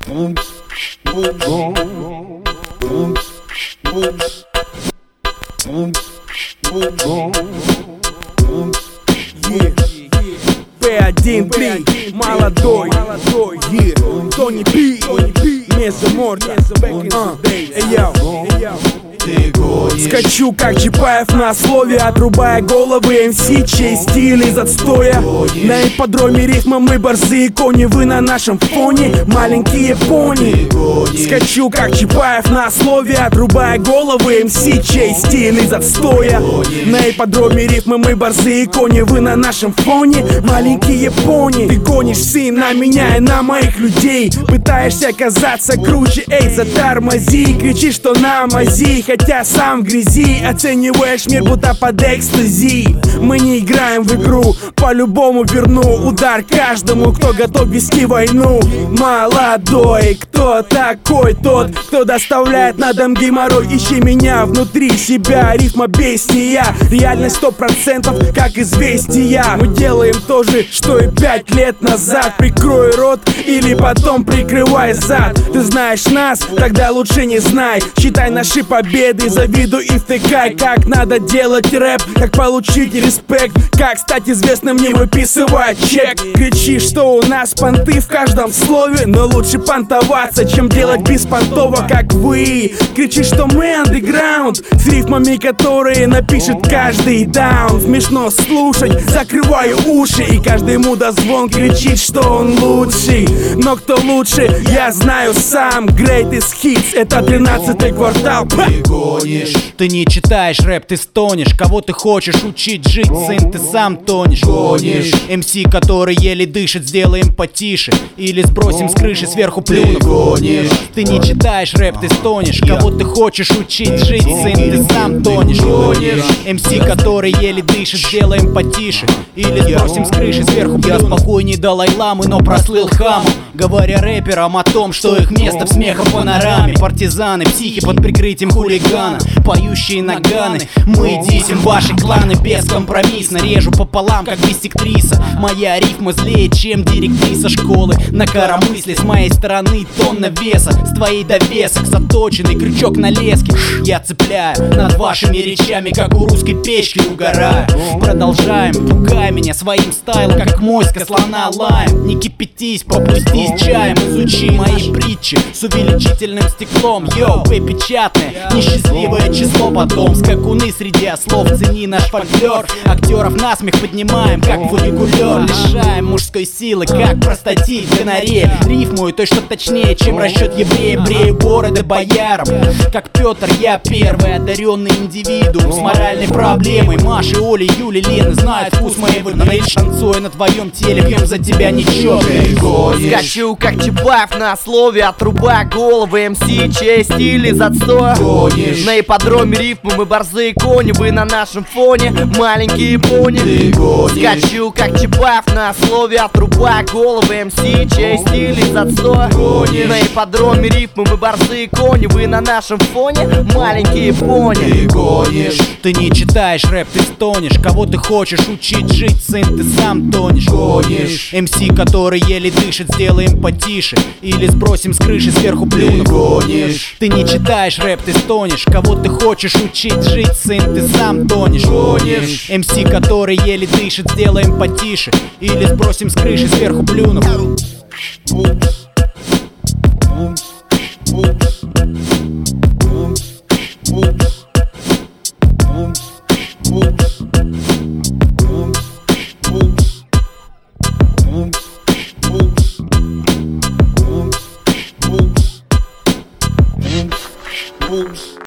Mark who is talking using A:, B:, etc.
A: P1-3, молодой, Тони Пи, Месса Морда, скачу как Чапаев на слове, отрубая головы МС, чей стиль из отстоя. На ипподроме рифма мы борзые кони, вы на нашем фоне маленькие пони. Скачу как Чапаев на слове, отрубая головы МС, чей стиль из отстоя. На ипподроме рифмы мы борзые кони, вы на нашем фоне маленькие пони. Ты гонишься на меня и на моих людей, пытаешься казаться круче, эй, затормози. Кричишь, что на мази, хотя сам в грязи. Оцениваешь мир будто под экстази. Мы не играем в игру, по-любому верну удар каждому, кто готов вести войну. Молодой, кто такой тот, кто доставляет на дом геморрой? Ищи меня внутри себя, рифма бестия. Реальность 100%, как известия. Мы делаем то же, что и 5 лет назад. Прикрой рот или потом прикрывай зад. Ты знаешь нас, тогда лучше не знай. Считай наши победы, завидуй и втыкай. Как надо делать рэп, как получить респект, как стать известным, не выписывая чек. Кричи, что у нас понты в каждом слове, но лучше понтоваться, чем делать беспонтово, как вы. Кричи, что мы андеграунд, с рифмами, которые напишет каждый даун. Смешно слушать, закрываю уши, и каждый мудозвон кричит, что он лучший. Но кто лучше, я знаю сам. Greatest Hits, это 13-й квартал.
B: Ты гонишь, ты не читаешь рэп, ты стонешь. Кого ты хочешь учить жить, сын, ты сам тонешь. Гонишь, МС, который еле дышит, сделаем потише или сбросим с крыши сверху плюнув. Ты гонишь, ты не читаешь рэп, ты стонешь. Кого ты хочешь учить жить, сын, ты сам тонешь. Гонишь, МС, который еле дышит, сделаем потише или сбросим с крыши сверху плюнув. Я спокойней Далай-ламы, но прослыл хамом, говоря рэперам о том, что их место в смехопанораме. Партизаны, психи под прикрытием хулигана, поющие наганы. Мы дисим ваши кланы бескомпромиссно. Режу пополам, как биссектриса. Моя рифма злее, чем директриса школы. На коромысле с моей стороны тонна веса, с твоей довесок заточенный крючок на леске. Я цепляю над вашими речами, как у русской печки угораю. Продолжаем, пугай меня своим стайлом, как моська слона лаем. Не кипятись, попустись чаем, изучи мои притчи с увеличительным стеклом. Йоу, печатное, несчастливое число. Потом скакуны среди ослов, цени наш фольклор. Актеров насмех поднимаем, как фуникулер. Лишаем мужской силы, как простатит гоноре. Рифмую то, что точнее, чем расчет еврея. Брею бороды боярам, как Петр, я первый одаренный индивидуум с моральной проблемой. Маши, Оли, Юли, Лены знают вкус моего дна. Танцуя на твоем теле, пьем за тебя ничего.
C: Скачу как Чапаев на слове, отрубая головы МС, чей стиль из отстоя.
B: Гонишь,
C: на ипподроме рифмы мы борзые кони, вы на нашем фоне маленькие пони.
B: Ты гонишь,
C: скачу как Чапаев на слове, отрубая головы МС, чей стиль из отстоя.
B: Гонишь,
C: на ипподроме рифмы мы борзые кони, вы на нашем фоне маленькие пони.
B: Ты гонишь, ты не читаешь рэп, ты стонешь. Кого ты хочешь учить жить, сын, ты сам тонешь. Гонишь, МС, который еле дышит, сделаем потише или сбросим с крыши сверху плюнув. Ты гонишь, ты не читаешь рэп, ты стонешь. Кого ты хочешь учить жить, сын, ты сам тонешь. Гонишь, МС, который еле дышит, сделаем потише или сбросим с крыши сверху плюнув.
A: Oops.